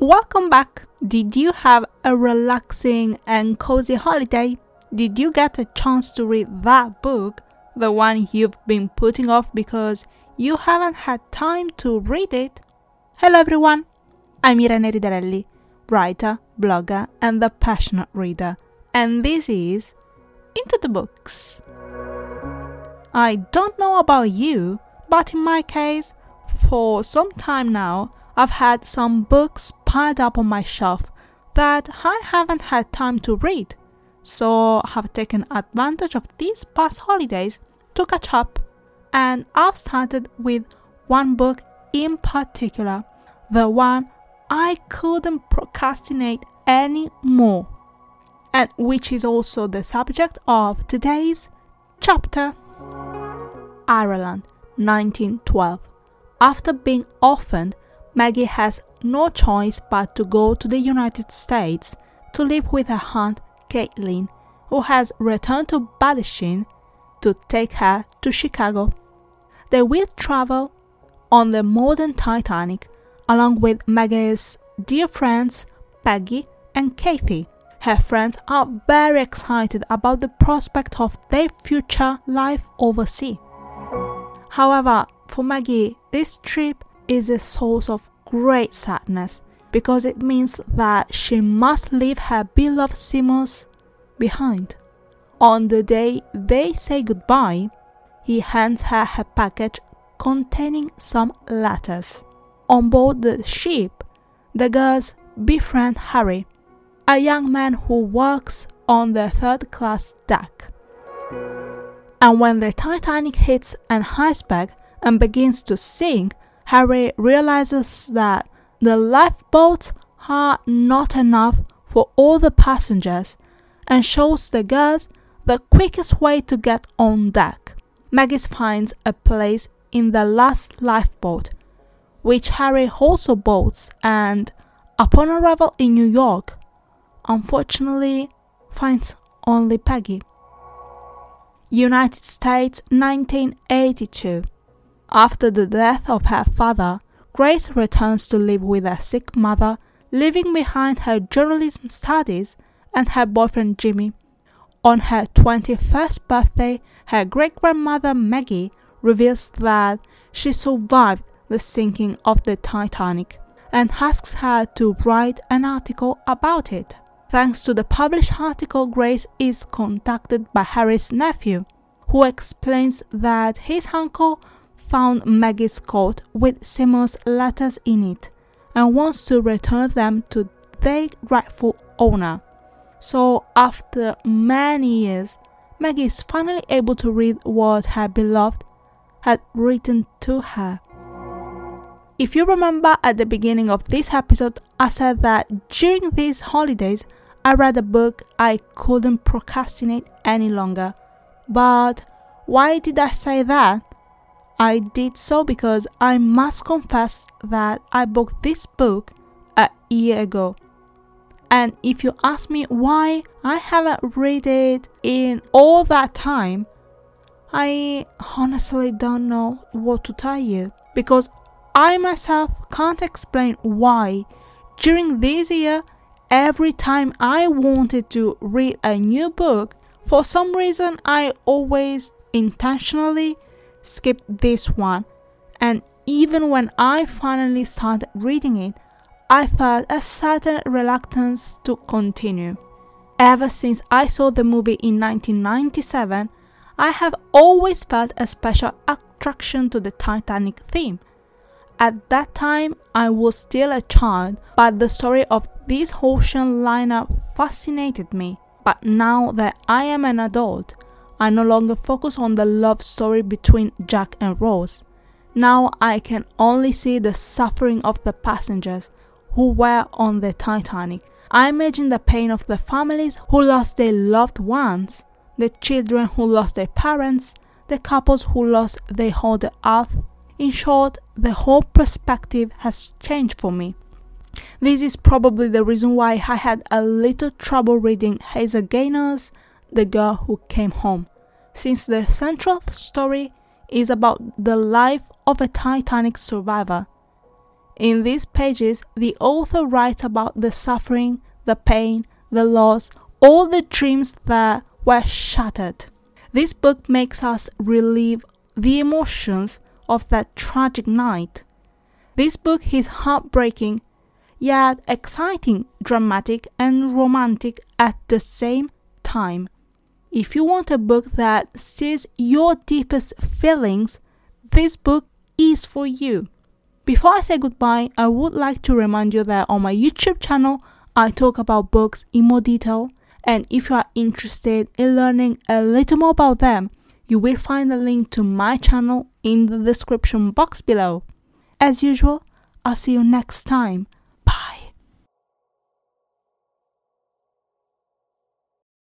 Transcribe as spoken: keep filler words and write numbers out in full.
welcome back! Did you have a relaxing and cozy holiday? Did you get a chance to read that book, the one you've been putting off because you haven't had time to read it? Hello everyone, I'm Irene Ridarelli, writer, blogger and the passionate reader, and this is Into the Books. I don't know about you, but in my case, for some time now, I've had some books piled up on my shelf that I haven't had time to read, so I have taken advantage of these past holidays to catch up, and I've started with one book in particular, the one I couldn't procrastinate anymore, and which is also the subject of today's chapter. Ireland, nineteen twelve. After being orphaned, Maggie has no choice but to go to the United States to live with her aunt Caitlin, who has returned to Ballyshin to take her to Chicago. They will travel on the modern Titanic along with Maggie's dear friends Peggy and Kathy. Her friends are very excited about the prospect of their future life overseas. However, for Maggie, this trip is a source of great sadness because it means that she must leave her beloved Seamus behind. On the day they say goodbye, he hands her her package containing some letters. On board the ship, the girls befriend Harry, a young man who works on the third-class deck. And when the Titanic hits an iceberg and begins to sink, Harry realizes that the lifeboats are not enough for all the passengers and shows the girls the quickest way to get on deck. Maggie finds a place in the last lifeboat, which Harry also boards, and upon arrival in New York, unfortunately finds only Peggy. United States, nineteen eighty-two. After the death of her father, Grace returns to live with her sick mother, leaving behind her journalism studies and her boyfriend Jimmy. On her twenty-first birthday, her great-grandmother Maggie reveals that she survived the sinking of the Titanic and asks her to write an article about it. Thanks to the published article, Grace is contacted by Harry's nephew, who explains that his uncle found Maggie's coat with Seamus' letters in it and wants to return them to their rightful owner. So after many years, Maggie is finally able to read what her beloved had written to her. If you remember at the beginning of this episode, I said that during these holidays, I read a book I couldn't procrastinate any longer. But why did I say that? I did so because I must confess that I bought this book a year ago. And if you ask me why I haven't read it in all that time, I honestly don't know what to tell you, because I myself can't explain why during this year, every time I wanted to read a new book, for some reason I always intentionally skip this one, and even when I finally started reading it, I felt a certain reluctance to continue. Ever since I saw the movie in nineteen ninety-seven, I have always felt a special attraction to the Titanic theme. At that time, I was still a child, but the story of this ocean liner fascinated me. But now that I am an adult, I no longer focus on the love story between Jack and Rose. Now I can only see the suffering of the passengers who were on the Titanic. I imagine the pain of the families who lost their loved ones, the children who lost their parents, the couples who lost their whole earth. In short, the whole perspective has changed for me. This is probably the reason why I had a little trouble reading Hazel Gaynor's The Girl Who Came Home, since the central story is about the life of a Titanic survivor. In these pages, the author writes about the suffering, the pain, the loss, all the dreams that were shattered. This book makes us relive the emotions of that tragic night. This book is heartbreaking, yet exciting, dramatic, and romantic at the same time. If you want a book that stirs your deepest feelings, this book is for you. Before I say goodbye, I would like to remind you that on my YouTube channel, I talk about books in more detail, and if you are interested in learning a little more about them, you will find a link to my channel in the description box below. As usual, I'll see you next time. Bye.